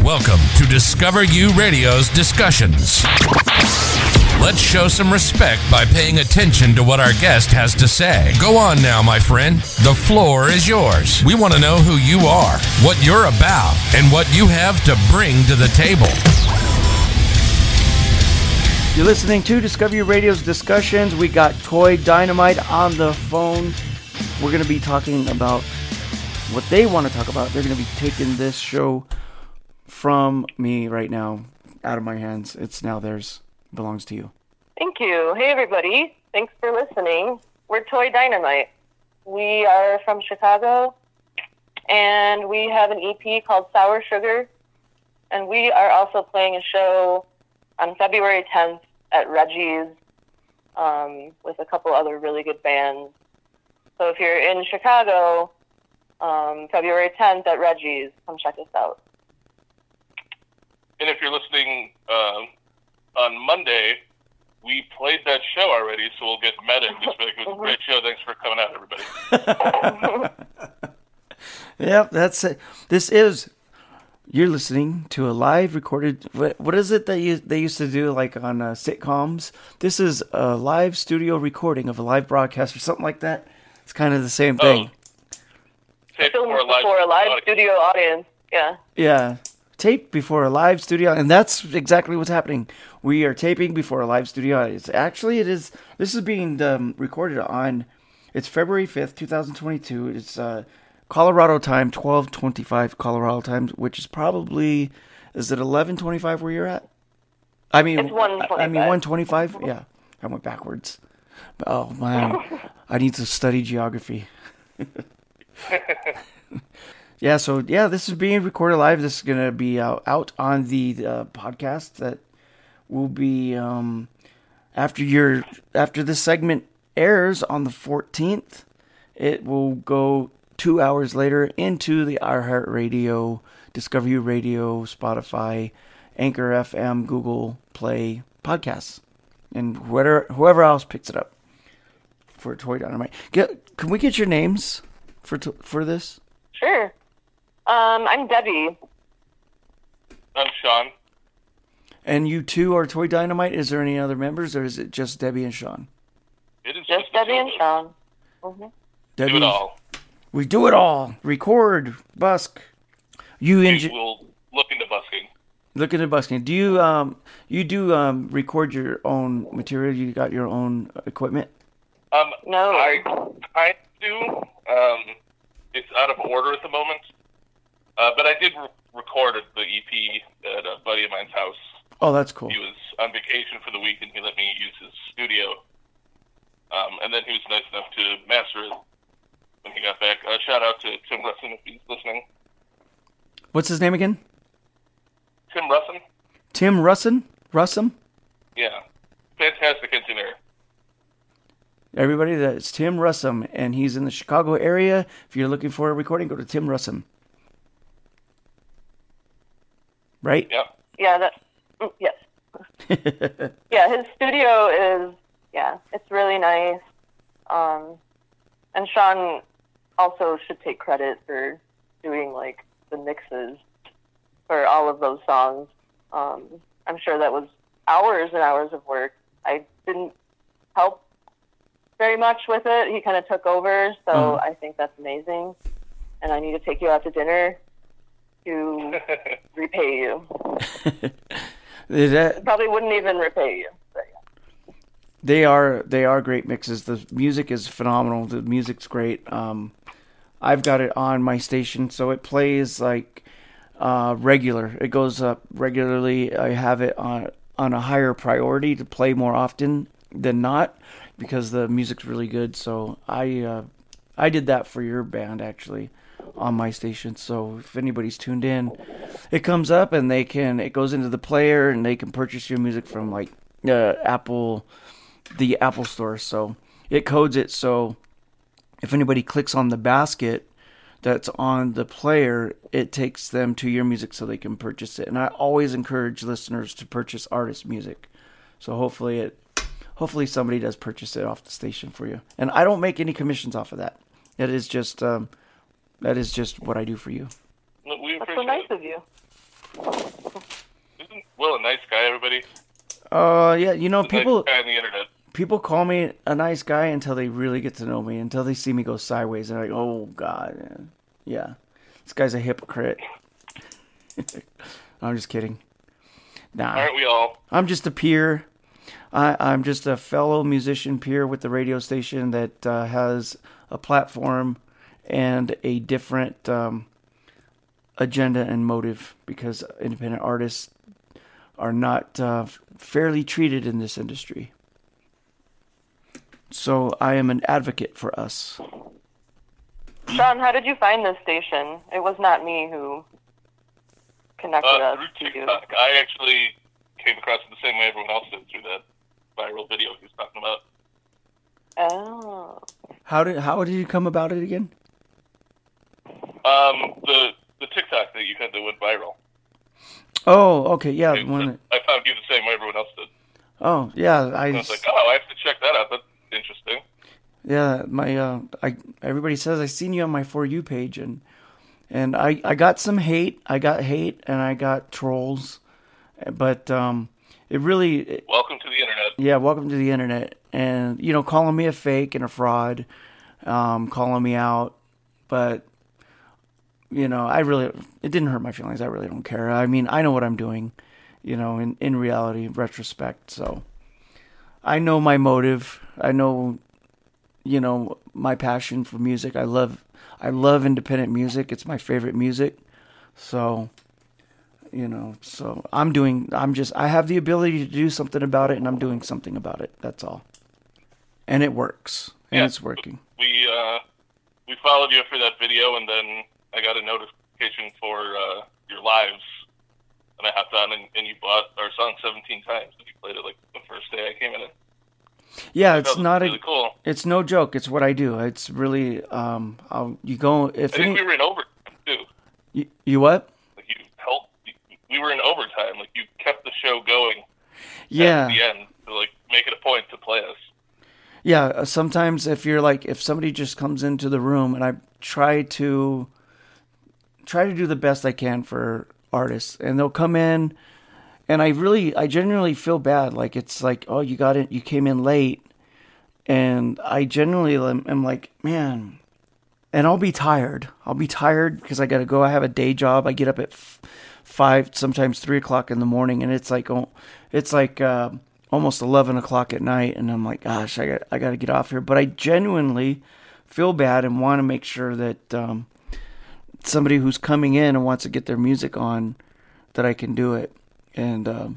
Welcome to Discover You Radio's discussions. Let's show some respect by paying attention to what our guest has to say. Go on now, my friend. The floor is yours. We want to know who you are, what you're about, and what you have to bring to the table. You're listening to Discover You Radio's discussions. We got Toy Dynamite on the phone. We're going to be talking about what they want to talk about. They're going to be taking this show from me right now, out of my hands. It's now theirs. It belongs to you. Thank you. Hey, everybody. Thanks for listening. We're Toy Dynamite. We are from Chicago, and we have an EP called Sour Sugar, and we are also playing a show on February 10th at Reggie's with a couple other really good bands. So if you're in Chicago, February 10th at Reggie's, come check us out. And if you're listening on Monday, we played that show already, so we'll get meta and just be like, it was a great show. Thanks for coming out, everybody. Yep, that's it. You're listening to a live recorded, what is it that they used to do like on sitcoms? This is a live studio recording of a live broadcast or something like that. It's kind of the same thing. Taped before a live studio audience, yeah. Yeah, taped before a live studio, and that's exactly what's happening. We are taping before a live studio audience. Actually, this is being recorded on, it's February 5th, 2022. It's Colorado time, 12:25 Colorado time, which is probably, is it 11:25 where you're at? It's 1:25. 1:25? Yeah, I went backwards. Oh, man, I need to study geography. This is being recorded live. This is going to be out on the podcast that will be after this segment airs on the 14th. It will go 2 hours later into the iHeartRadio, Discover You Radio, Spotify, Anchor FM, Google Play podcasts, and whoever else picks it up for Toy Dynamite. Can we get your names for this? Sure. I'm Debbie. I'm Sean. And you two are Toy Dynamite? Is there any other members, or is it just Debbie and Sean? It is just Debbie and Sean. Mm-hmm. Debbie, do it all. We do it all. Record, busk. We'll look into busking. Look into busking. Do you record your own material? You got your own equipment? No. I do. It's out of order at the moment. But I did record the EP at a buddy of mine's house. Oh, that's cool. He was on vacation for the week, and he let me use his studio. And then he was nice enough to master it when he got back. Shout out to Tim Russin if he's listening. What's his name again? Tim Russin. Tim Russin? Russum? Yeah. Fantastic engineer. Everybody, that's Tim Russum, and he's in the Chicago area. If you're looking for a recording, go to Tim Russum. Right? Yep. Yeah, yes. Yeah, his studio is, it's really nice. And Sean also should take credit for doing, like, the mixes for all of those songs. I'm sure that was hours and hours of work. I didn't help very much with it. He kind of took over, so I think that's amazing. And I need to take you out to dinner to repay you. Probably wouldn't even repay you. But yeah. They are great mixes. The music is phenomenal. The music's great. I've got it on my station, so it plays like regular. It goes up regularly. I have it on a higher priority to play more often than not, because the music's really good. So I did that for your band actually on my station. So if anybody's tuned in, it comes up and it goes into the player and they can purchase your music from like the Apple Store. So it codes it. So if anybody clicks on the basket that's on the player, it takes them to your music so they can purchase it. And I always encourage listeners to purchase artist music. So hopefully somebody does purchase it off the station for you. And I don't make any commissions off of that. That is just what I do for you. We That's so nice of you. Yeah, you know, The people nice guy on the internet. people call me a nice guy until they really get to know me, until they see me go sideways. They're like, oh, God. Yeah. This guy's a hypocrite. I'm just kidding. Nah. Aren't we all? I'm just a peer. I'm just a fellow musician peer with the radio station that has a platform and a different agenda and motive, because independent artists are not fairly treated in this industry. So I am an advocate for us. Sean, how did you find this station? It was not me who connected us Through to you. TikTok. I actually came across it the same way everyone else did, through that viral video he was talking about. Oh. How did you come about it again? The TikTok that you had that went viral. Oh, okay, yeah. I found you the same way everyone else did. Oh, yeah. I was like, oh, I have to check that out. That's interesting. Yeah, everybody says I seen you on my For You page, and I got some hate. I got hate and I got trolls, but it really. Welcome to the internet. Yeah, welcome to the internet, and you know, calling me a fake and a fraud, calling me out, but you know, it didn't hurt my feelings. I really don't care. I mean, I know what I'm doing, you know, in reality, retrospect. So I know my motive. I know, you know, my passion for music. I love independent music. It's my favorite music. So, you know, I have the ability to do something about it, and I'm doing something about it. That's all. And it works. And it's working. We followed you for that video, and then I got a notification for your lives, and I hopped on, and you bought our song 17 times. And you played it like the first day I came in. Yeah, it's not really cool. It's no joke. It's what I do. It's really you go if I think we were in overtime too. You what? Like you helped. We were in overtime. Like you kept the show going. Yeah. At the end, to like make it a point to play us. Yeah. Sometimes if somebody just comes into the room, and I try to do the best I can for artists, and they'll come in. And I genuinely feel bad. Like, it's like, oh, you came in late. And I genuinely am like, man. And I'll be tired. Because I got to go. I have a day job. I get up at 5, sometimes 3 o'clock in the morning. And it's like almost 11 o'clock at night. And I'm like, gosh, I got to get off here. But I genuinely feel bad and want to make sure that somebody who's coming in and wants to get their music on, that I can do it. And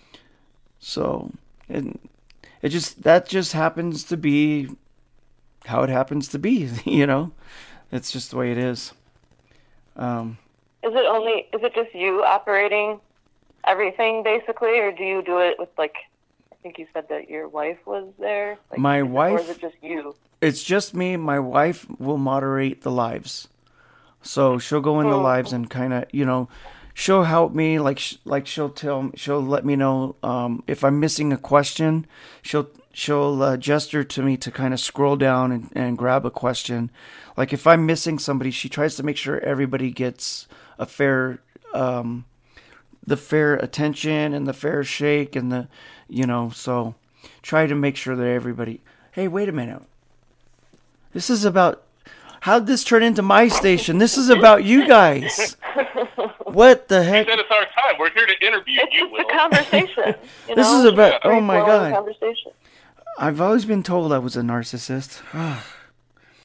so that just happens to be how it happens to be, you know. It's just the way it is. Is it just you operating everything basically, or do you do it with, like, I think you said that your wife was there? Like, my wife, or is it just you? It's just me. My wife will moderate the lives, so she'll go in the lives and kind of, you know. She'll help me, like she'll let me know if I'm missing a question. She'll gesture to me to kind of scroll down and grab a question. Like, if I'm missing somebody, she tries to make sure everybody gets a fair, the fair attention and the fair shake and the, you know. So try to make sure that everybody. Hey, wait a minute. This is about. How'd this turn into my station? This is about you guys. What the heck? You said it's our time. We're here to interview you, Will. It's a conversation. You This know? is about, Very oh my flowing God. Conversation. I've always been told I was a narcissist.